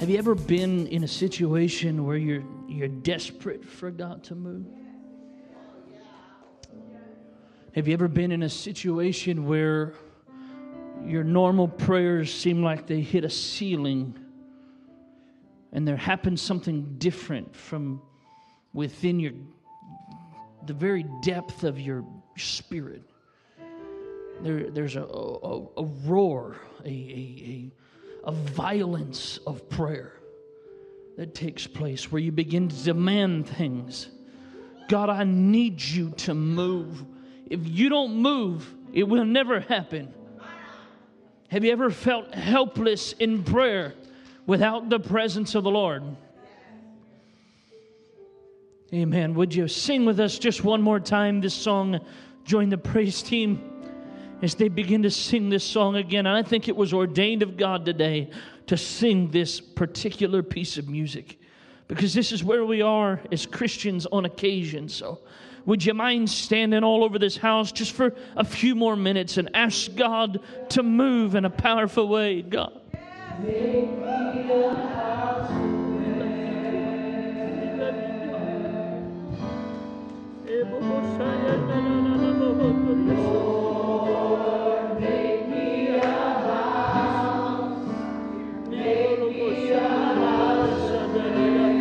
Have you ever been in a situation where you're desperate for God to move? Have you ever been in a situation where your normal prayers seem like they hit a ceiling and there happens something different from within the very depth of your spirit? There's a roar, a violence of prayer that takes place where you begin to demand things. God, I need you to move. If you don't move, it will never happen. Have you ever felt helpless in prayer without the presence of the Lord? Amen. Would you sing with us just one more time this song? Join the praise team as they begin to sing this song again. And I think it was ordained of God today to sing this particular piece of music, because this is where we are as Christians on occasion. So would you mind standing all over this house just for a few more minutes and ask God to move in a powerful way? God. Make me a house of Lord, make me a house. Make me a house of prayer.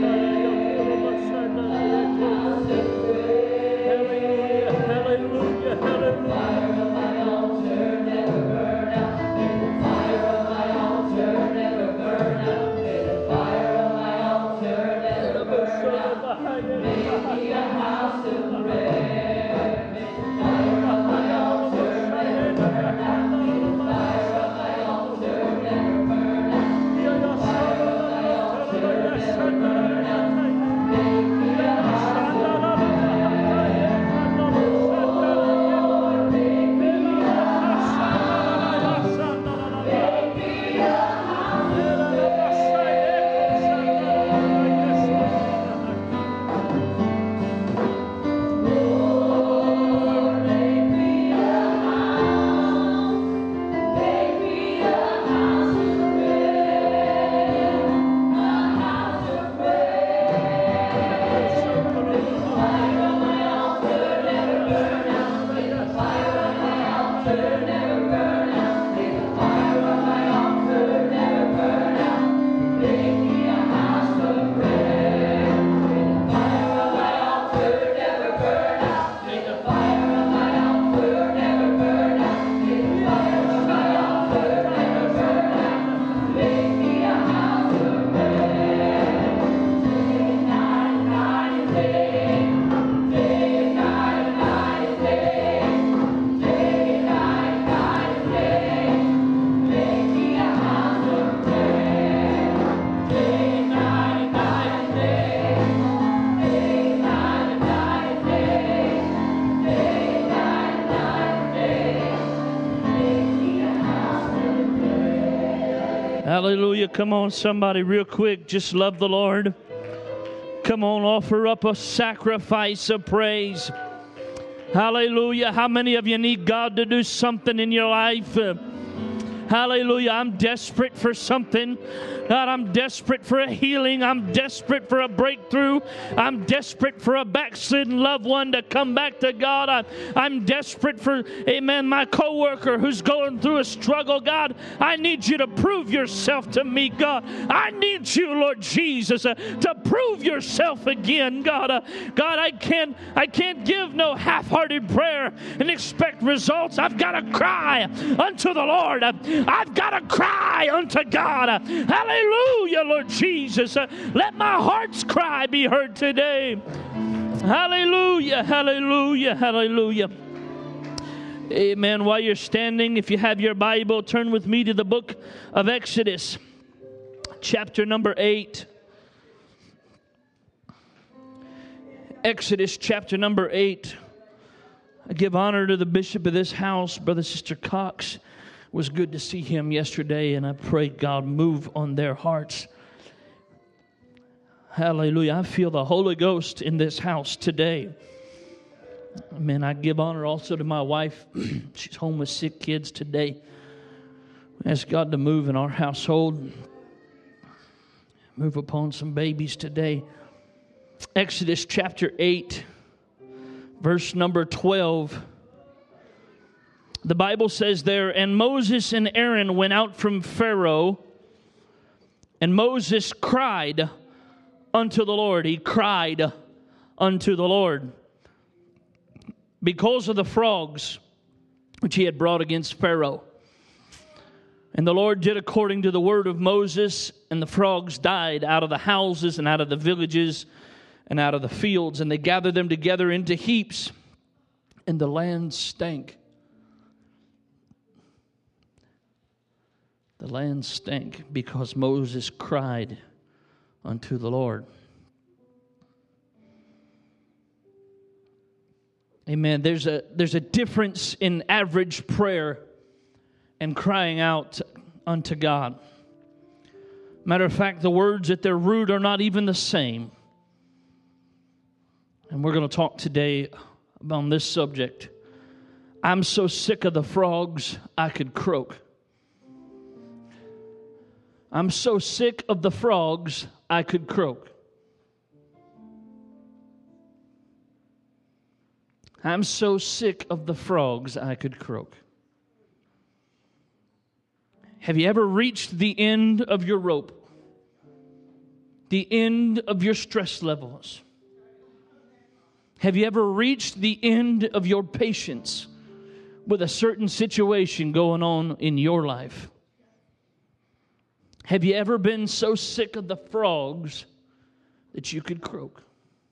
Hallelujah, hallelujah, hallelujah. Fire of my altar never burn out. May the fire of my altar never burn out. May the fire of my altar never burn out. Make me a house of prayer. May the fire of my altar never burn out. May the fire of my altar never burn out. May the fire of my altar never burn out. Make me a house of Hallelujah. Come on, somebody, real quick. Just love the Lord. Come on, offer up a sacrifice of praise. Hallelujah. How many of you need God to do something in your life? Hallelujah. I'm desperate for something. God, I'm desperate for a healing. I'm desperate for a breakthrough. I'm desperate for a backslidden loved one to come back to God. I'm desperate for, amen, my coworker who's going through a struggle. God, I need you to prove yourself to me, God. I need you, Lord Jesus, to prove yourself again, God. God, I can't give no half-hearted prayer and expect results. I've got to cry unto the Lord. I've got to cry unto God. Hallelujah, Lord Jesus. Let my heart's cry be heard today. Hallelujah, hallelujah, hallelujah. Amen. While you're standing, if you have your Bible, turn with me to the book of Exodus, chapter number 8. Exodus chapter number 8. I give honor to the bishop of this house, Brother Sister Cox. It was good to see him yesterday, and I pray God move on their hearts. Hallelujah. I feel the Holy Ghost in this house today. Amen. I give honor also to my wife. She's home with sick kids today. Ask God to move in our household. Move upon some babies today. Exodus chapter 8, verse number 12. The Bible says there, "And Moses and Aaron went out from Pharaoh, and Moses cried unto the Lord." He cried unto the Lord because of the frogs which he had brought against Pharaoh. And the Lord did according to the word of Moses, and the frogs died out of the houses and out of the villages and out of the fields. And they gathered them together into heaps, and the land stank. The land stank because Moses cried unto the Lord. Amen. There's a difference in average prayer and crying out unto God. Matter of fact, the words at their root are not even the same. And we're going to talk today on this subject. I'm so sick of the frogs, I could croak. I'm so sick of the frogs, I could croak. I'm so sick of the frogs, I could croak. Have you ever reached the end of your rope? The end of your stress levels? Have you ever reached the end of your patience with a certain situation going on in your life? Have you ever been so sick of the frogs that you could croak?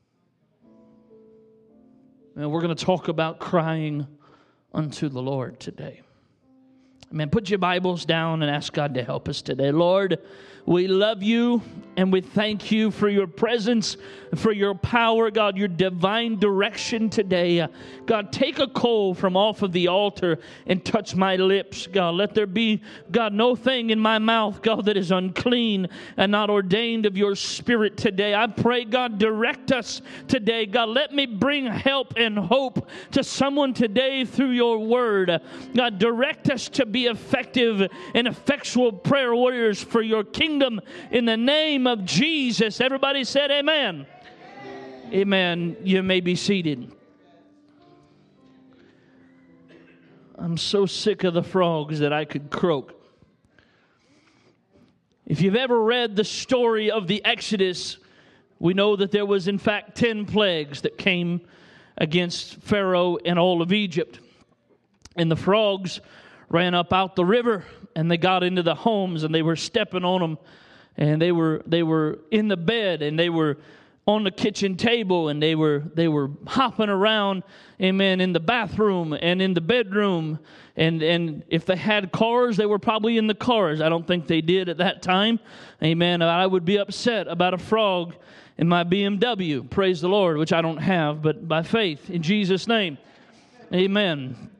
And we're going to talk about crying unto the Lord today. Amen. Put your Bibles down and ask God to help us today. Lord, we love you and we thank you for your presence, for your power, God, your divine direction today. God, take a coal from off of the altar and touch my lips, God. Let there be, God, no thing in my mouth, God, that is unclean and not ordained of your Spirit today. I pray, God, direct us today. God, let me bring help and hope to someone today through your word. God, direct us to be effective and effectual prayer warriors for your kingdom in the name of Jesus. Everybody said amen. Amen. You may be seated. I'm so sick of the frogs that I could croak. If you've ever read the story of the Exodus, we know that there was in fact 10 plagues that came against Pharaoh and all of Egypt. And the frogs ran up out the river, and they got into the homes, and they were stepping on them, and they were in the bed, and they were on the kitchen table, and they were hopping around, amen, in the bathroom and in the bedroom, and if they had cars, they were probably in the cars. I don't think they did at that time, amen. I would be upset about a frog in my BMW, praise the Lord, which I don't have, but by faith, in Jesus' name, amen.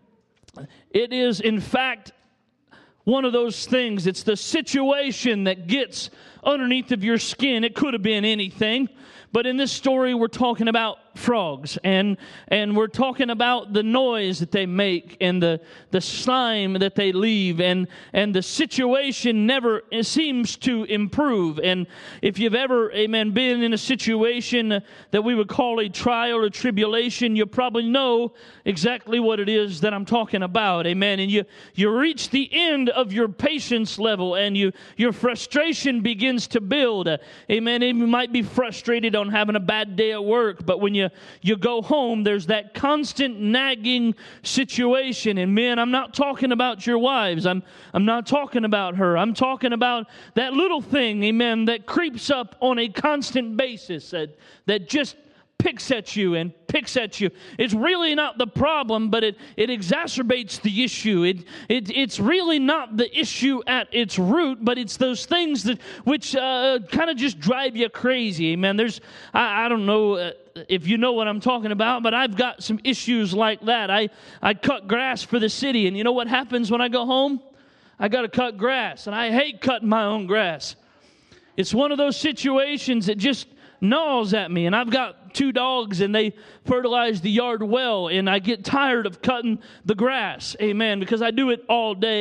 It is, in fact, one of those things. It's the situation that gets underneath of your skin. It could have been anything. But in this story, we're talking about frogs, and we're talking about the noise that they make and the slime that they leave, and the situation never seems to improve. And if you've ever, amen, been in a situation that we would call a trial or tribulation, you probably know exactly what it is that I'm talking about, amen. And you reach the end of your patience level, and your frustration begins to build, amen. And you might be frustrated on having a bad day at work, but when you go home, there's that constant nagging situation. And men, I'm not talking about your wives. I'm not talking about her. I'm talking about that little thing, amen, that creeps up on a constant basis, that just picks at you and picks at you. It's really not the problem, but it exacerbates the issue. It's really not the issue at its root, but it's those things which kind of just drive you crazy. Amen. I don't know if you know what I'm talking about, but I've got some issues like that. I cut grass for the city, and you know what happens when I go home? I got to cut grass, and I hate cutting my own grass. It's one of those situations that just gnaws at me, and I've got 2 dogs, and they fertilize the yard well, and I get tired of cutting the grass, amen, because I do it all day,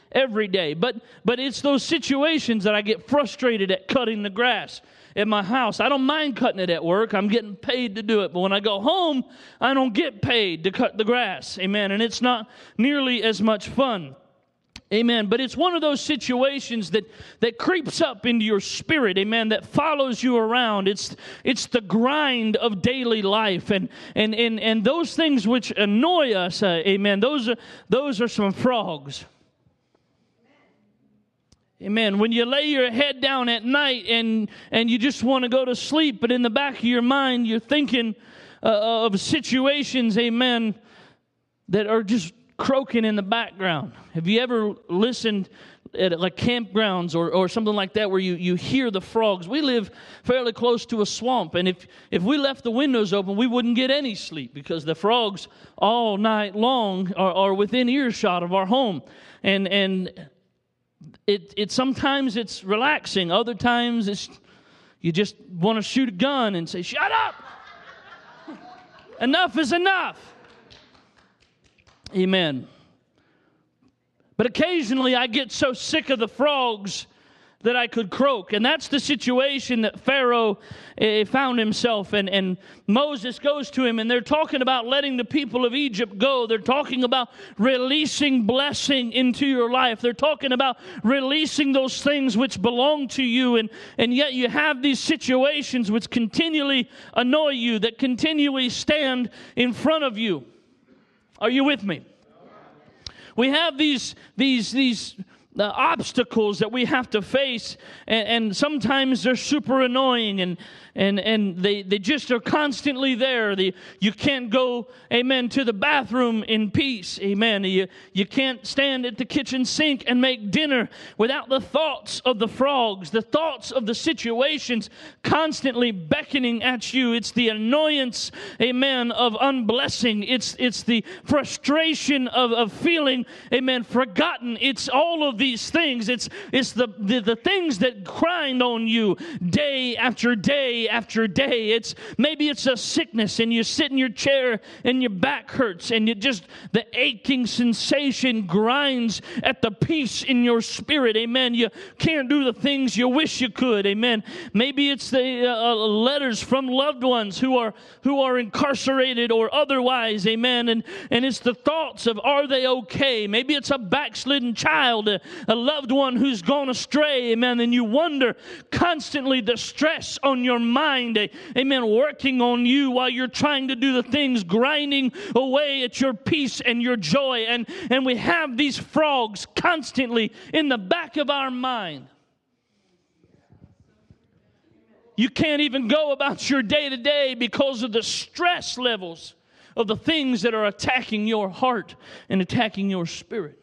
every day. But it's those situations that I get frustrated at cutting the grass at my house. I don't mind cutting it at work. I'm getting paid to do it. But when I go home, I don't get paid to cut the grass. Amen. And it's not nearly as much fun. Amen. But it's one of those situations that creeps up into your spirit, amen, that follows you around. It's the grind of daily life. And those things which annoy us, amen, those are some frogs. Amen. When you lay your head down at night and you just want to go to sleep, but in the back of your mind you're thinking of situations, amen, that are just croaking in the background. Have you ever listened at like campgrounds or something like that where you hear the frogs? We live fairly close to a swamp, and if we left the windows open, we wouldn't get any sleep because the frogs all night long are within earshot of our home. And it sometimes it's relaxing. Other times you just want to shoot a gun and say, "Shut up! Enough is enough." Amen. But occasionally I get so sick of the frogs that I could croak. And that's the situation that Pharaoh found himself in. And Moses goes to him, and they're talking about letting the people of Egypt go. They're talking about releasing blessing into your life. They're talking about releasing those things which belong to you. And yet you have these situations which continually annoy you, that continually stand in front of you. Are you with me? We have these obstacles that we have to face, and sometimes they're super annoying, and they just are constantly there. You can't go, amen, to the bathroom in peace, amen. You can't stand at the kitchen sink and make dinner without the thoughts of the frogs, the thoughts of the situations constantly beckoning at you. It's the annoyance, amen, of unblessing. It's the frustration of feeling, amen, forgotten. It's all of these things. It's the things that grind on you day after day after day. Maybe it's a sickness, and you sit in your chair and your back hurts, and the aching sensation grinds at the peace in your spirit. Amen. You can't do the things you wish you could. Amen. Maybe it's the letters from loved ones who are incarcerated or otherwise. Amen. And it's the thoughts of, are they okay? Maybe it's a backslidden child, a loved one who's gone astray. Amen. And you wonder constantly, the stress on your mind, amen, working on you while you're trying to do the things, grinding away at your peace and your joy. And we have these frogs constantly in the back of our mind. You can't even go about your day to day because of the stress levels of the things that are attacking your heart and attacking your spirit.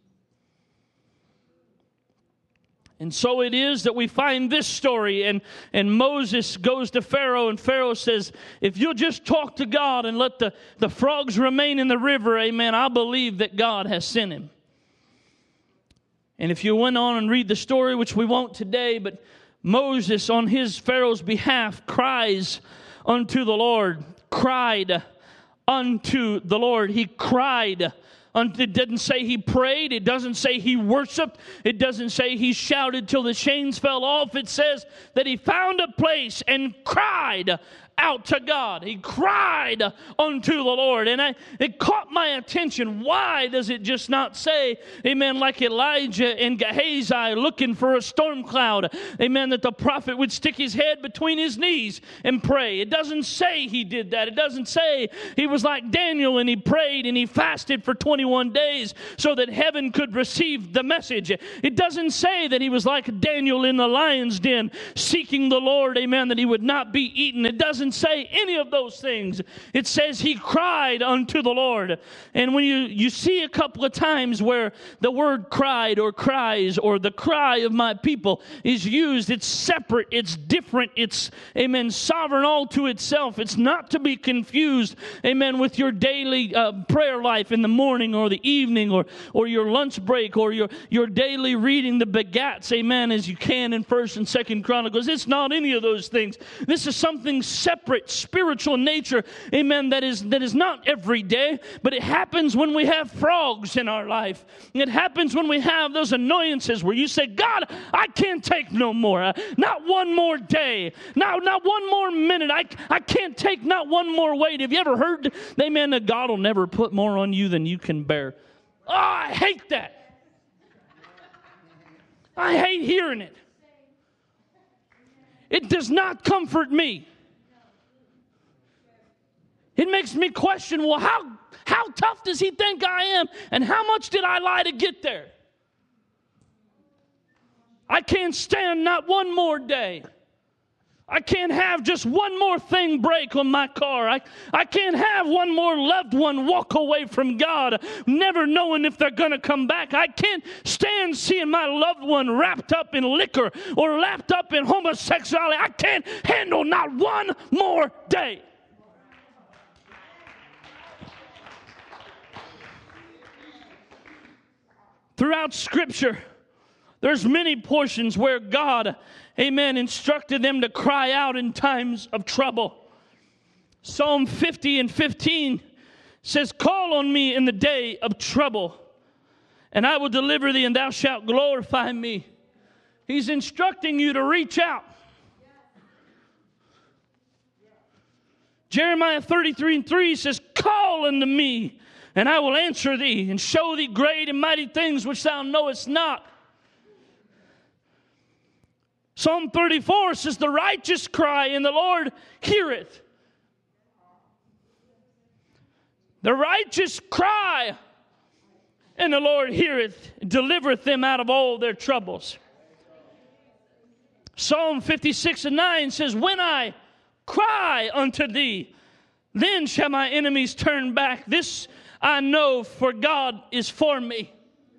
And so it is that we find this story, and Moses goes to Pharaoh, and Pharaoh says, if you'll just talk to God and let the frogs remain in the river, amen, I believe that God has sent him. And if you went on and read the story, which we won't today, but Moses on Pharaoh's behalf cried unto the Lord. He cried. It doesn't say he prayed. It doesn't say he worshiped. It doesn't say he shouted till the chains fell off. It says that he found a place and cried out to God. He cried unto the Lord. And it caught my attention. Why does it just not say, amen, like Elijah in Gehazi looking for a storm cloud, amen, that the prophet would stick his head between his knees and pray? It doesn't say he did that. It doesn't say he was like Daniel and he prayed and he fasted for 21 days so that heaven could receive the message. It doesn't say that he was like Daniel in the lion's den seeking the Lord, amen, that he would not be eaten. It doesn't say any of those things. It says he cried unto the Lord. And when you see a couple of times where the word cried or cries or the cry of my people is used, it's separate, it's different, it's, amen, sovereign all to itself. It's not to be confused, amen, with your daily prayer life in the morning or the evening or your lunch break or your daily reading the begats, amen, as you can in 1st and 2nd Chronicles. It's not any of those things. This is something separate, spiritual nature, amen, that is not every day, but it happens when we have frogs in our life. It happens when we have those annoyances where you say, God, I can't take no more. Not one more day. Not one more minute. I can't take not one more weight. Have you ever heard, amen, that God will never put more on you than you can bear? Oh, I hate that. I hate hearing it. It does not comfort me. It makes me question, well, how tough does he think I am? And how much did I lie to get there? I can't stand not one more day. I can't have just one more thing break on my car. I can't have one more loved one walk away from God, never knowing if they're going to come back. I can't stand seeing my loved one wrapped up in liquor or wrapped up in homosexuality. I can't handle not one more day. Throughout Scripture, there's many portions where God, amen, instructed them to cry out in times of trouble. Psalm 50:15 says, call on me in the day of trouble, and I will deliver thee, and thou shalt glorify me. He's instructing you to reach out. Jeremiah 33:3 says, call unto me, and I will answer thee, and show thee great and mighty things which thou knowest not. Psalm 34 says, the righteous cry, and the Lord heareth. The righteous cry, and the Lord heareth, delivereth them out of all their troubles. Psalm 56:9 says, when I cry unto thee, then shall my enemies turn back. This I know, for God is for me.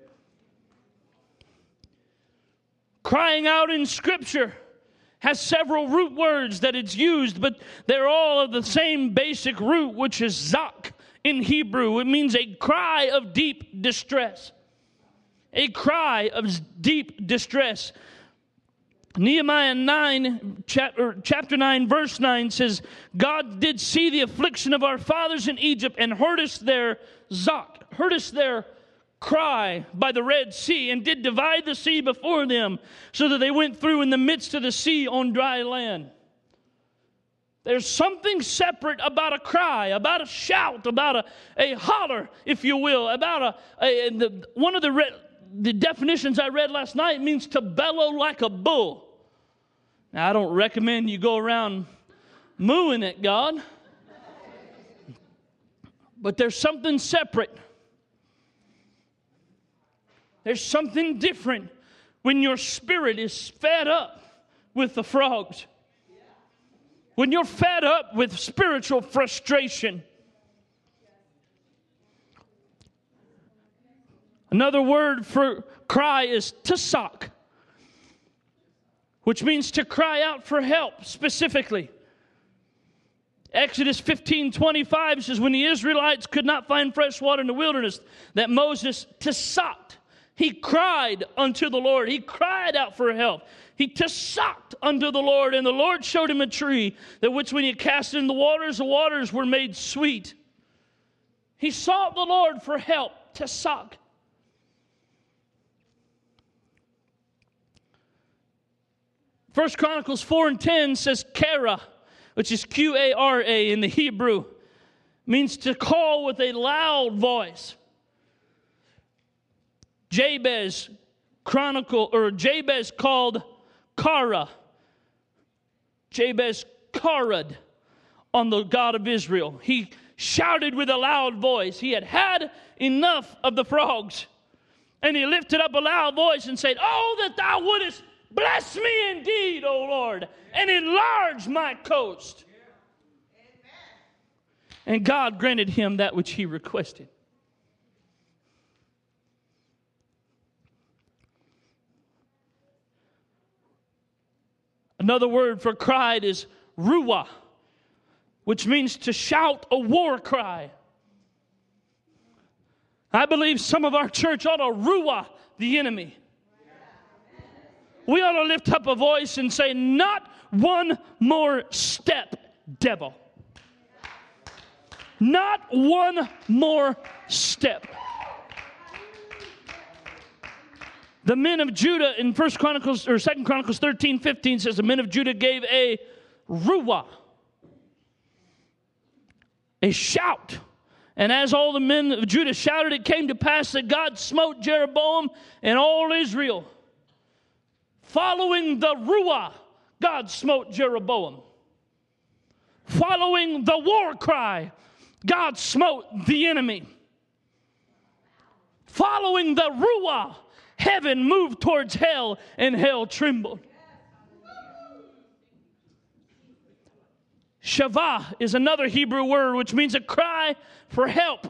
Crying out in Scripture has several root words that it's used, but they're all of the same basic root, which is zak in Hebrew. It means a cry of deep distress. A cry of deep distress. Nehemiah 9, chapter 9, verse 9 says, God did see the affliction of our fathers in Egypt and heard us their zak, heard us their cry by the Red Sea, and did divide the sea before them, so that they went through in the midst of the sea on dry land. There's something separate about a cry, about a shout, about a holler, if you will, about one of the definitions I read last night means to bellow like a bull. Now, I don't recommend you go around mooing at God, but there's something separate. There's something different when your spirit is fed up with the frogs. When you're fed up with spiritual frustration. Another word for cry is tasak, which means to cry out for help specifically. Exodus 15:25 says, when the Israelites could not find fresh water in the wilderness, that Moses tasaked. He cried unto the Lord. He cried out for help. He tasaked unto the Lord, and the Lord showed him a tree, that which when he cast it in the waters were made sweet. He sought the Lord for help, tasak. First Chronicles 4:10 says kara, which is Q-A-R-A in the Hebrew, means to call with a loud voice. Jabez called Kara. Jabez carad on the God of Israel. He shouted with a loud voice. He had had enough of the frogs. And he lifted up a loud voice and said, oh, that thou wouldest bless me indeed, O Lord, and enlarge my coast. And God granted him that which he requested. Another word for cried is ruah, which means to shout a war cry. I believe some of our church ought to ruah the enemy. We ought to lift up a voice and say, not one more step, devil. Not one more step. The men of Judah in 2 Chronicles 13:15 says the men of Judah gave a ruah, a shout. And as all the men of Judah shouted, it came to pass that God smote Jeroboam and all Israel. Following the ruah, God smote Jeroboam. Following the war cry, God smote the enemy. Following the ruah, heaven moved towards hell and hell trembled. Shavah is another Hebrew word which means a cry for help.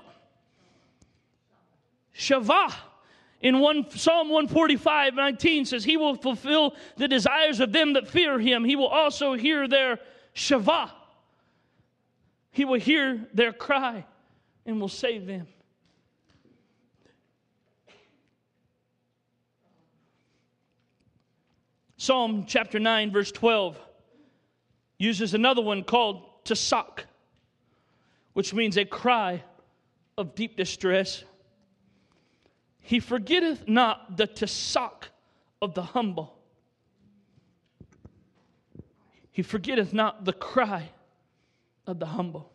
Shavah in Psalm 145:19 says, He will fulfill the desires of them that fear Him. He will also hear their Shavah. He will hear their cry and will save them. Psalm chapter 9 verse 12 uses another one called tasak, which means a cry of deep distress. He forgetteth not the tasak of the humble. He forgetteth not the cry of the humble.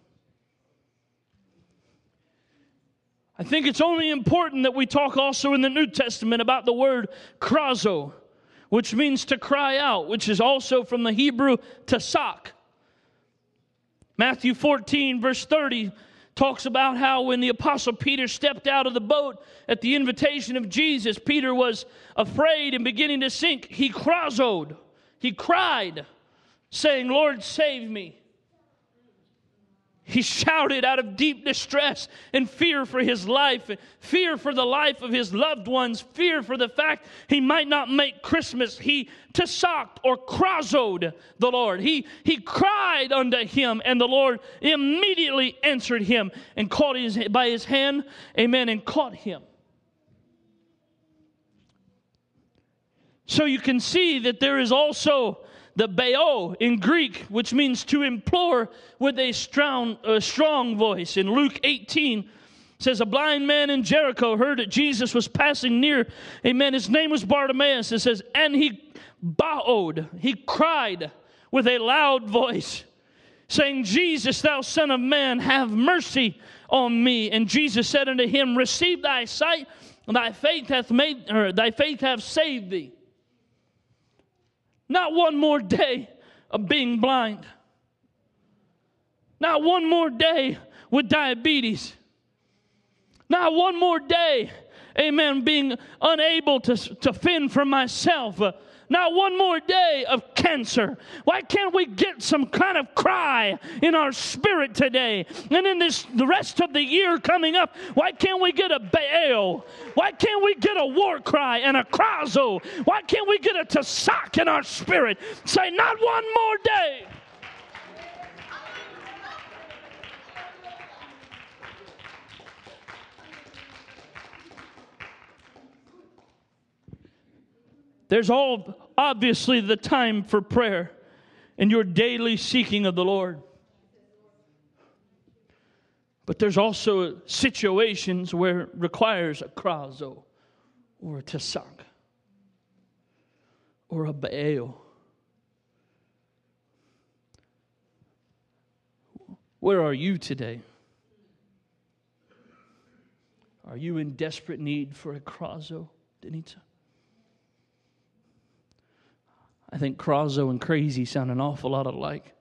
I think it's only important that we talk also in the New Testament about the word krazo, which means to cry out, which is also from the Hebrew tasak. Matthew 14, verse 30, talks about how when the Apostle Peter stepped out of the boat at the invitation of Jesus, Peter was afraid and beginning to sink. He krazoed. He cried, saying, Lord, save me. He shouted out of deep distress and fear for his life, fear for the life of his loved ones, fear for the fact he might not make Christmas. He tasaked or krazoed the Lord. He cried unto him, and the Lord immediately answered him and caught by his hand, amen, and caught him. So you can see that there is also the Bao in Greek, which means to implore with a strong voice. In Luke 18, says a blind man in Jericho heard that Jesus was passing near. Amen. His name was Bartimaeus. It says, and he baoed. He cried with a loud voice, saying, Jesus, thou Son of Man, have mercy on me. And Jesus said unto him, receive thy sight, thy faith hath saved thee. Not one more day of being blind. Not one more day with diabetes. Not one more day, amen, being unable to fend for myself. Not one more day of cancer. Why can't we get some kind of cry in our spirit today? And in the rest of the year coming up, why can't we get a Baal? Why can't we get a war cry and a krazo? Why can't we get a tasak in our spirit? Say, not one more day. There's obviously the time for prayer and your daily seeking of the Lord. But there's also situations where it requires a krazo or a tasak or a Baal. Where are you today? Are you in desperate need for a krazo, Denita? I think krazo and crazy sound an awful lot alike.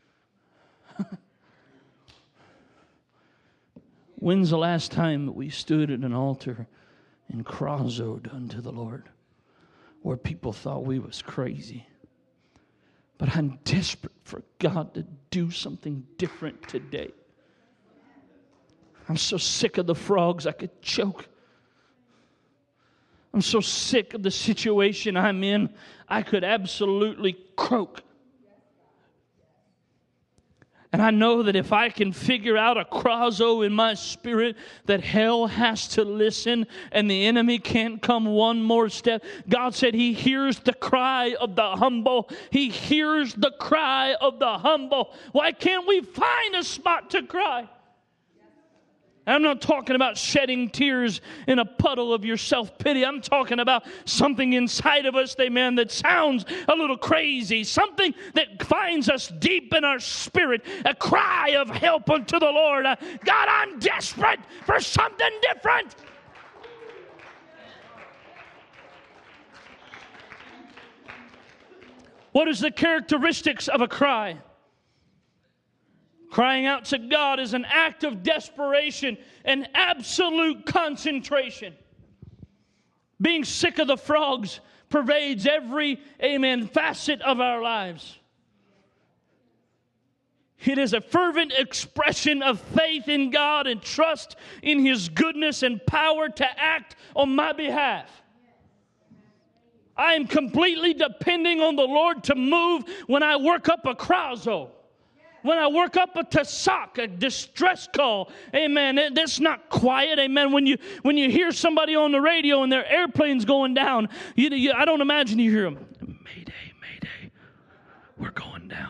When's the last time that we stood at an altar and krazoed unto the Lord, where people thought we was crazy? But I'm desperate for God to do something different today. I'm so sick of the frogs I could choke. I'm so sick of the situation I'm in, I could absolutely croak. And I know that if I can figure out a krazo in my spirit that hell has to listen and the enemy can't come one more step. God said He hears the cry of the humble. He hears the cry of the humble. Why can't we find a spot to cry? I'm not talking about shedding tears in a puddle of your self-pity. I'm talking about something inside of us, amen, that sounds a little crazy. Something that finds us deep in our spirit. A cry of help unto the Lord. God, I'm desperate for something different. What is the characteristics of a cry? Crying out to God is an act of desperation and absolute concentration. Being sick of the frogs pervades every, amen, facet of our lives. It is a fervent expression of faith in God and trust in His goodness and power to act on my behalf. I am completely depending on the Lord to move when I work up a krazo. When I work up a tasak, a distress call, amen, that's not quiet, amen. When you hear somebody on the radio and their airplane's going down, I don't imagine you hear them, Mayday, Mayday, we're going down.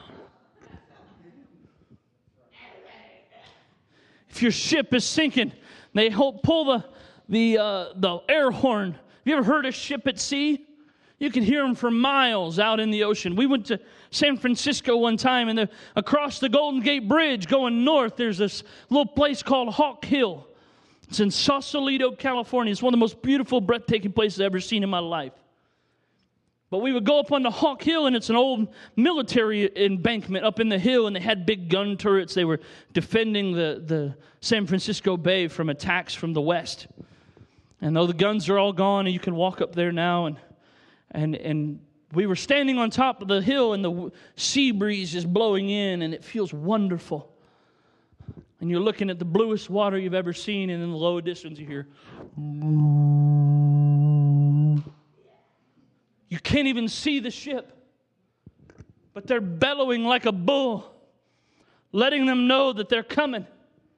If your ship is sinking, they pull the air horn. Have you ever heard a ship at sea? You can hear them for miles out in the ocean. We went to San Francisco one time, and across the Golden Gate Bridge going north, there's this little place called Hawk Hill. It's in Sausalito, California. It's one of the most beautiful, breathtaking places I've ever seen in my life. But we would go up on the Hawk Hill, and it's an old military embankment up in the hill, and they had big gun turrets. They were defending the San Francisco Bay from attacks from the west. And though the guns are all gone, and you can walk up there now, and we were standing on top of the hill, and the sea breeze is blowing in, and it feels wonderful. And you're looking at the bluest water you've ever seen, and in the low distance you hear. You can't even see the ship, but they're bellowing like a bull, letting them know that they're coming.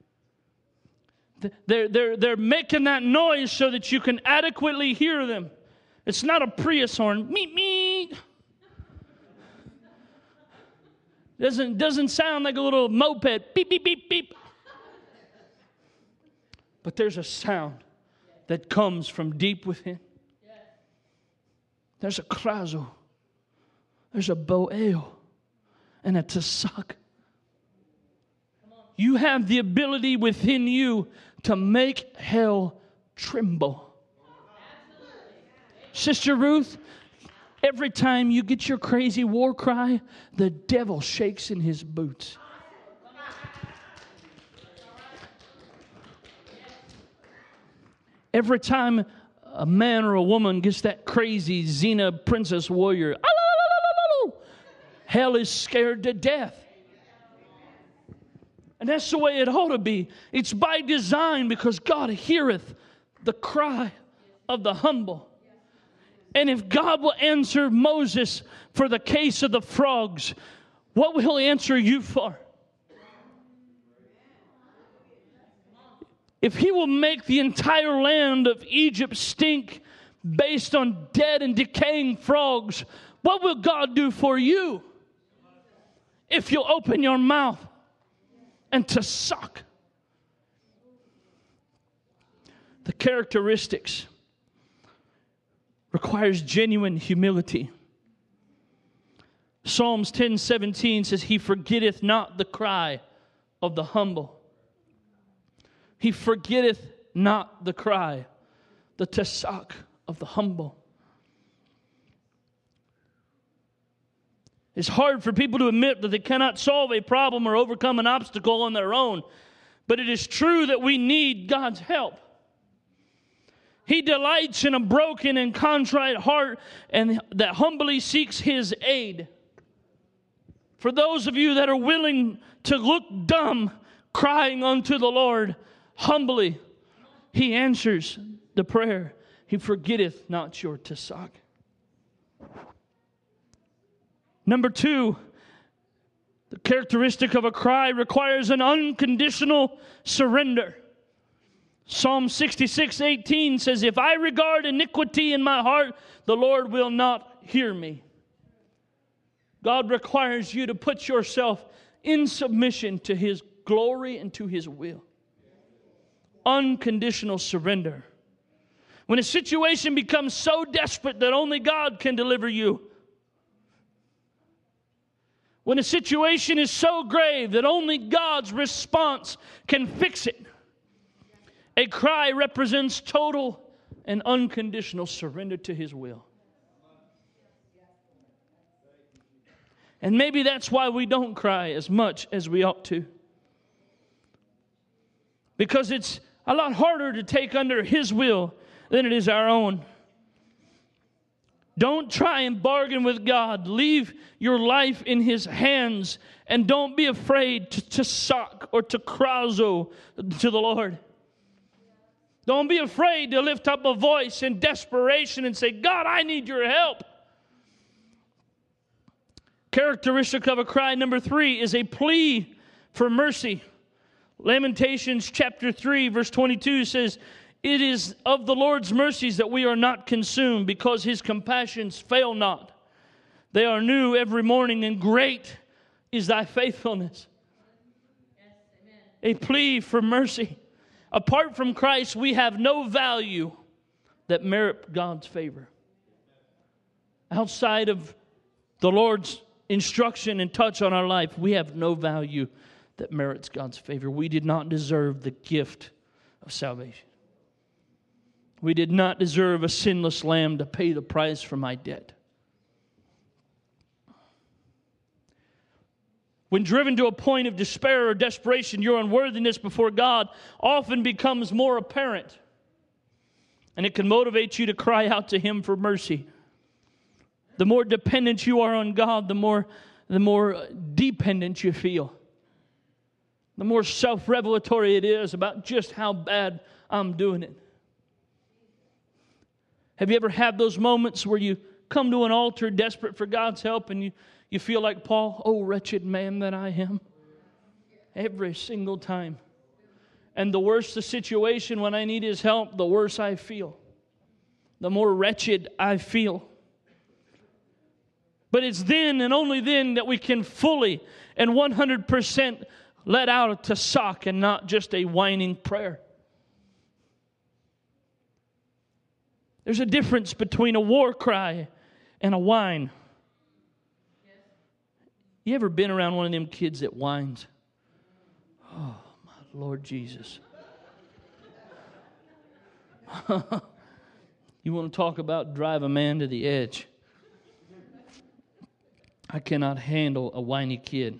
They're making that noise so that you can adequately hear them. It's not a Prius horn. Meet me. Doesn't sound like a little moped. Beep, beep, beep, beep. But there's a sound that comes from deep within. There's a krazo. There's a boeo. And a tasak. You have the ability within you to make hell tremble. Sister Ruth, every time you get your crazy war cry, the devil shakes in his boots. Every time a man or a woman gets that crazy Xena princess warrior, hell is scared to death. And that's the way it ought to be. It's by design, because God heareth the cry of the humble. And if God will answer Moses for the case of the frogs, what will He answer you for? If He will make the entire land of Egypt stink based on dead and decaying frogs, what will God do for you if you'll open your mouth and to suck? The characteristics requires genuine humility. Psalms 10:17 says, He forgetteth not the cry of the humble. He forgetteth not the cry, the tasak of the humble. It's hard for people to admit that they cannot solve a problem or overcome an obstacle on their own. But it is true that we need God's help. He delights in a broken and contrite heart, and that humbly seeks His aid. For those of you that are willing to look dumb, crying unto the Lord humbly, He answers the prayer. He forgetteth not your tasak. Number 2, The characteristic of a cry requires an unconditional surrender. Psalm 66:18 says, if I regard iniquity in my heart, the Lord will not hear me. God requires you to put yourself in submission to His glory and to His will. Unconditional surrender. When a situation becomes so desperate that only God can deliver you. When a situation is so grave that only God's response can fix it. A cry represents total and unconditional surrender to His will. And maybe that's why we don't cry as much as we ought to. Because it's a lot harder to take under His will than it is our own. Don't try and bargain with God. Leave your life in His hands. And don't be afraid to sock or to krazo to the Lord. Don't be afraid to lift up a voice in desperation and say, God, I need your help. Characteristic of a cry number 3 is a plea for mercy. Lamentations chapter 3 verse 22 says, it is of the Lord's mercies that we are not consumed, because His compassions fail not. They are new every morning, and great is thy faithfulness. Yes, a plea for mercy. Apart from Christ, we have no value that merit God's favor. Outside of the Lord's instruction and touch on our life, we have no value that merits God's favor. We did not deserve the gift of salvation. We did not deserve a sinless lamb to pay the price for my debt. When driven to a point of despair or desperation, your unworthiness before God often becomes more apparent. And it can motivate you to cry out to Him for mercy. The more dependent you are on God, the more dependent you feel. The more self-revelatory it is about just how bad I'm doing it. Have you ever had those moments where you come to an altar desperate for God's help and you feel like Paul, oh wretched man that I am? Every single time. And the worse the situation when I need His help, the worse I feel. The more wretched I feel. But it's then and only then that we can fully and 100% let out to sock and not just a whining prayer. There's a difference between a war cry and a whine. You ever been around one of them kids that whines? Oh, my Lord Jesus. You want to talk about drive a man to the edge? I cannot handle a whiny kid.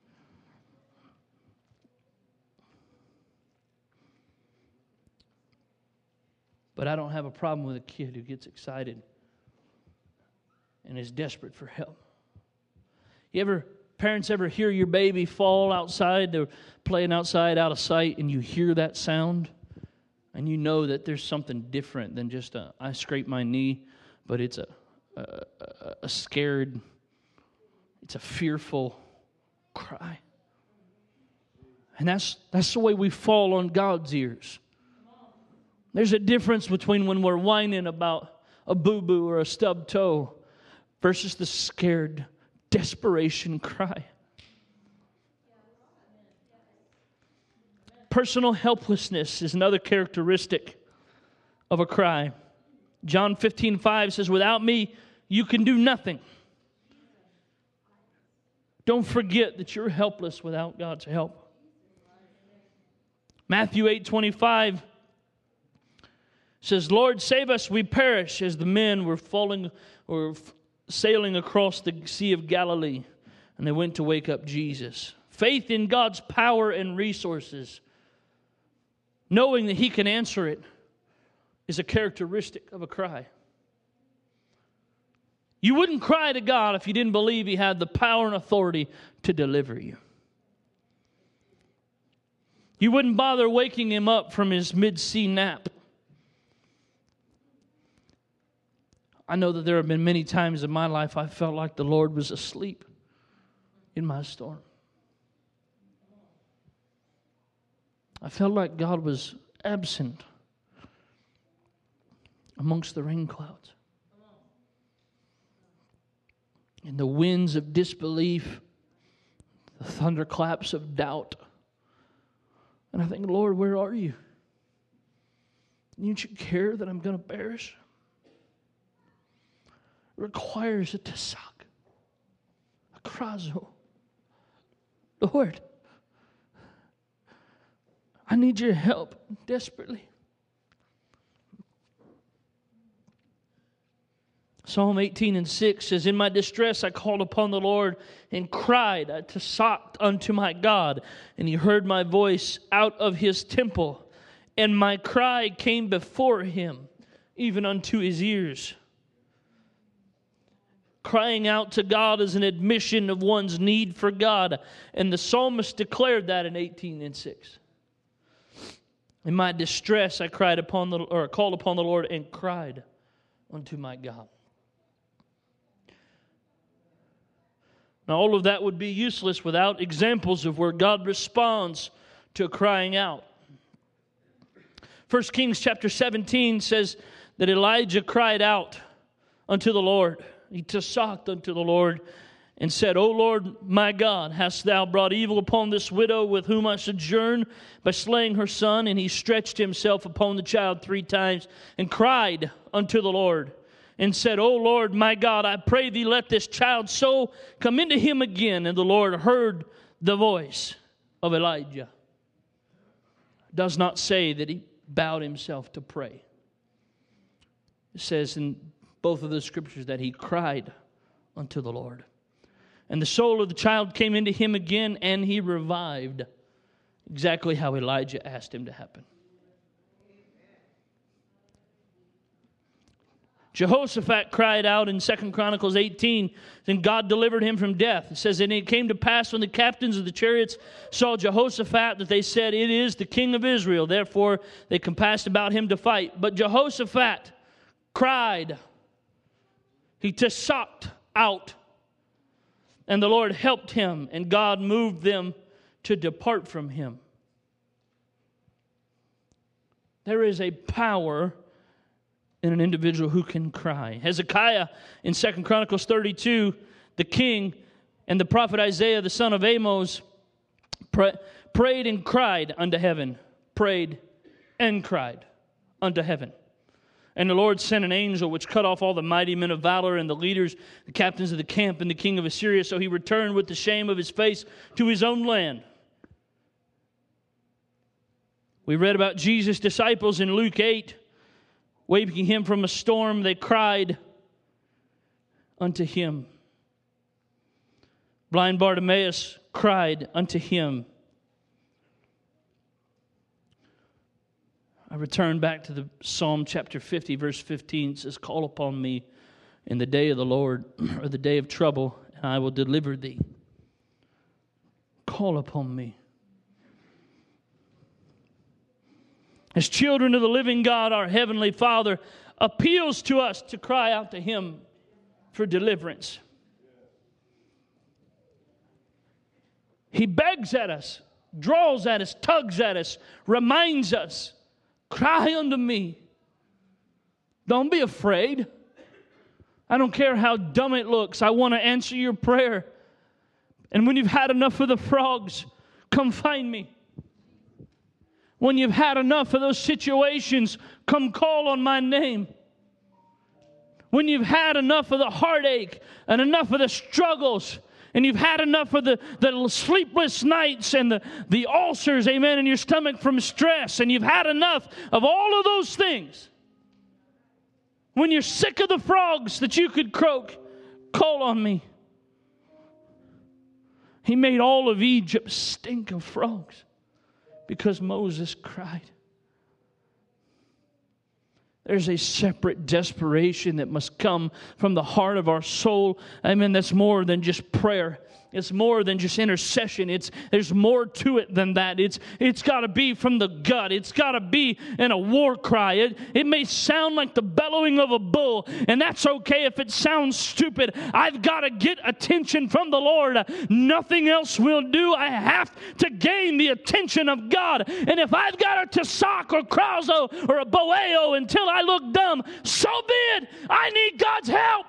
But I don't have a problem with a kid who gets excited and is desperate for help. Parents ever hear your baby fall outside? They're playing outside out of sight, and you hear that sound, and you know that there's something different than just I scraped my knee, but it's a scared, it's a fearful cry. And that's the way we fall on God's ears. There's a difference between when we're whining about a boo-boo or a stubbed toe versus the scared desperation cry. Personal helplessness is another characteristic of a cry. John 15:5 says, without me, you can do nothing. Don't forget that you're helpless without God's help. Matthew 8:25 says, Lord, save us, we perish, as the men were sailing across the Sea of Galilee, and they went to wake up Jesus. Faith in God's power and resources, knowing that He can answer it, is a characteristic of a cry. You wouldn't cry to God if you didn't believe He had the power and authority to deliver you. You wouldn't bother waking Him up from His mid-sea nap. I know that there have been many times in my life I felt like the Lord was asleep in my storm. I felt like God was absent amongst the rain clouds. And the winds of disbelief, the thunderclaps of doubt. And I think, Lord, where are you? Don't you care that I'm going to perish? It requires a tesak, a krazo. Lord, I need your help desperately. Psalm 18:6 says, in my distress I called upon the Lord and cried, I tesaked unto my God, and he heard my voice out of his temple, and my cry came before him, even unto his ears. Crying out to God is an admission of one's need for God, and the psalmist declared that in 18:6. In my distress I called upon the Lord and cried unto my God. Now, all of that would be useless without examples of where God responds to crying out. 1 Kings chapter 17 says that Elijah cried out unto the Lord. He tesaked unto the Lord and said, O Lord my God, hast thou brought evil upon this widow with whom I sojourn by slaying her son? And he stretched himself upon the child 3 times and cried unto the Lord and said, O Lord my God, I pray thee, let this child so come into him again. And the Lord heard the voice of Elijah. It does not say that he bowed himself to pray. It says in both of the scriptures that he cried unto the Lord. And the soul of the child came into him again, and he revived, exactly how Elijah asked him to happen. Jehoshaphat cried out in 2 Chronicles 18, and God delivered him from death. It says, and it came to pass when the captains of the chariots saw Jehoshaphat that they said, it is the king of Israel. Therefore they compassed about him to fight. But Jehoshaphat cried. He tesaked out. And the Lord helped him, and God moved them to depart from him. There is a power in an individual who can cry. Hezekiah in 2 Chronicles 32, the king and the prophet Isaiah, the son of Amos, prayed and cried unto heaven. Prayed and cried unto heaven. And the Lord sent an angel which cut off all the mighty men of valor and the leaders, the captains of the camp, and the king of Assyria. So he returned with the shame of his face to his own land. We read about Jesus' disciples in Luke 8. Waking him from a storm, they cried unto him. Blind Bartimaeus cried unto him. I return back to the Psalm chapter 50, verse 15. It says, call upon me in the day of the Lord, or the day of trouble, and I will deliver thee. Call upon me. As children of the living God, our Heavenly Father appeals to us to cry out to Him for deliverance. He begs at us, draws at us, tugs at us, reminds us, cry unto me. Don't be afraid. I don't care how dumb it looks. I want to answer your prayer. And when you've had enough of the frogs, come find me. When you've had enough of those situations, come call on my name. When you've had enough of the heartache and enough of the struggles, and you've had enough of the sleepless nights and the ulcers, amen, in your stomach from stress, and you've had enough of all of those things, when you're sick of the frogs that you could croak, call on me. He made all of Egypt stink of frogs because Moses cried. There's a separate desperation that must come from the heart of our soul. Amen. That's more than just prayer. It's more than just intercession. There's more to it than that. It's got to be from the gut. It's got to be in a war cry. It may sound like the bellowing of a bull, and that's okay if it sounds stupid. I've got to get attention from the Lord. Nothing else will do. I have to gain the attention of God. And if I've got a Tsaak or Krazo or a Boeo until I look dumb, so be it. I need God's help.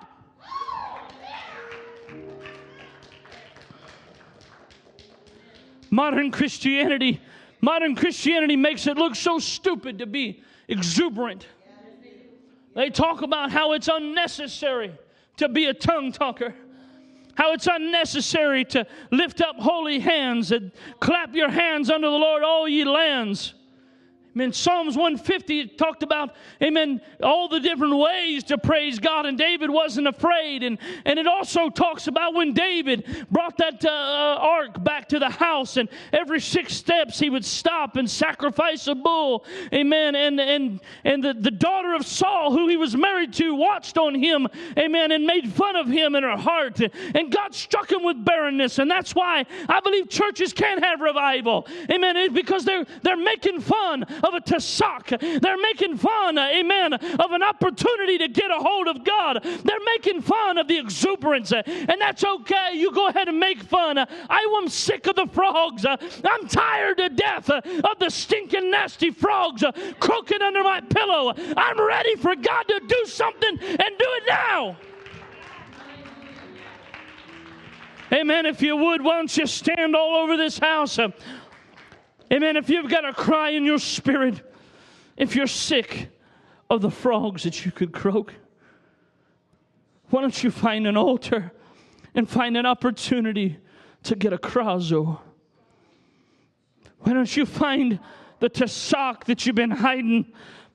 Modern Christianity makes it look so stupid to be exuberant. They talk about how it's unnecessary to be a tongue talker, how it's unnecessary to lift up holy hands and clap your hands unto the Lord, all ye lands. Amen. Psalms 150 talked about, amen, all the different ways to praise God, and David wasn't afraid. And it also talks about when David brought that ark back to the house, and every 6 steps he would stop and sacrifice a bull. Amen. And the daughter of Saul, who he was married to, watched on him, amen, and made fun of him in her heart. And God struck him with barrenness. And that's why I believe churches can't have revival. Amen. It's because they're making fun of a Tsaak. They're making fun, amen, of an opportunity to get a hold of God. They're making fun of the exuberance, and that's okay. You go ahead and make fun. I am sick of the frogs. I'm tired to death of the stinking, nasty frogs croaking under my pillow. I'm ready for God to do something and do it now. Amen. If you would, why don't you stand all over this house? Amen. If you've got a cry in your spirit, if you're sick of the frogs that you could croak, why don't you find an altar and find an opportunity to get a krazo? Why don't you find the Tsaak that you've been hiding?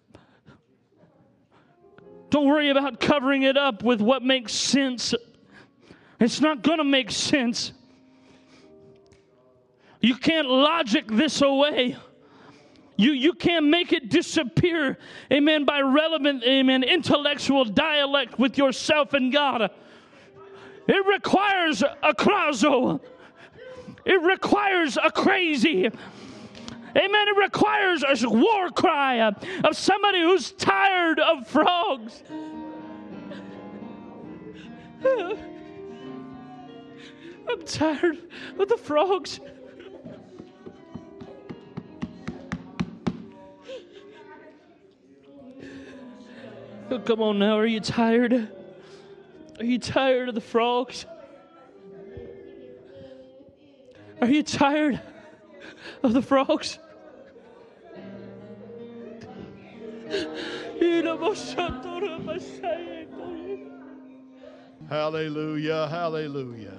Don't worry about covering it up with what makes sense. It's not going to make sense. You can't logic this away. You can't make it disappear, amen, by relevant, amen, intellectual dialect with yourself and God. It requires a krazo. It requires a crazy. Amen. It requires a war cry of somebody who's tired of frogs. I'm tired of the frogs. Oh, come on now, are you tired? Are you tired of the frogs? Are you tired of the frogs? Hallelujah, hallelujah.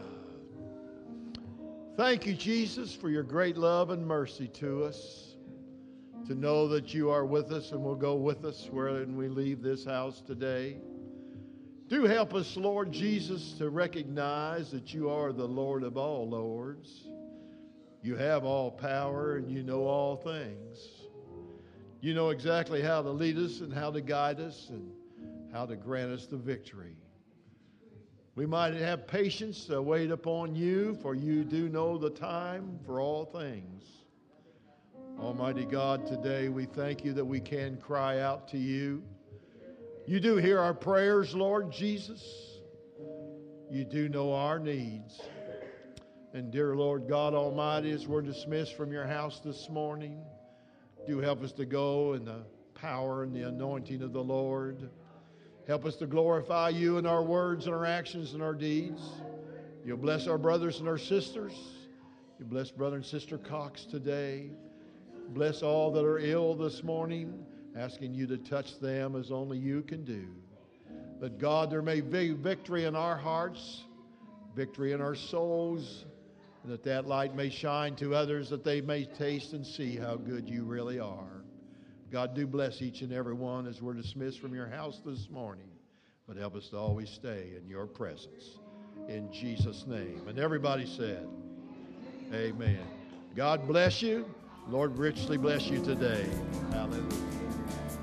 Thank you, Jesus, for your great love and mercy to us. To know that you are with us and will go with us when we leave this house today. Do help us, Lord Jesus, to recognize that you are the Lord of all lords. You have all power and you know all things. You know exactly how to lead us and how to guide us and how to grant us the victory. We might have patience to wait upon you, for you do know the time for all things. Almighty God, today we thank you that we can cry out to you. You do hear our prayers, Lord Jesus. You do know our needs. And dear Lord God Almighty, as we're dismissed from your house this morning, do help us to go in the power and the anointing of the Lord. Help us to glorify you in our words and our actions and our deeds. You'll bless our brothers and our sisters. You bless Brother and Sister Cox today. Bless all that are ill this morning, asking you to touch them as only you can do. That God, there may be victory in our hearts, victory in our souls, and that light may shine to others, that they may taste and see how good you really are. God, do bless each and every one as we're dismissed from your house this morning, but help us to always stay in your presence. In Jesus' name. And everybody said, amen. God bless you. Lord richly bless you today. Hallelujah.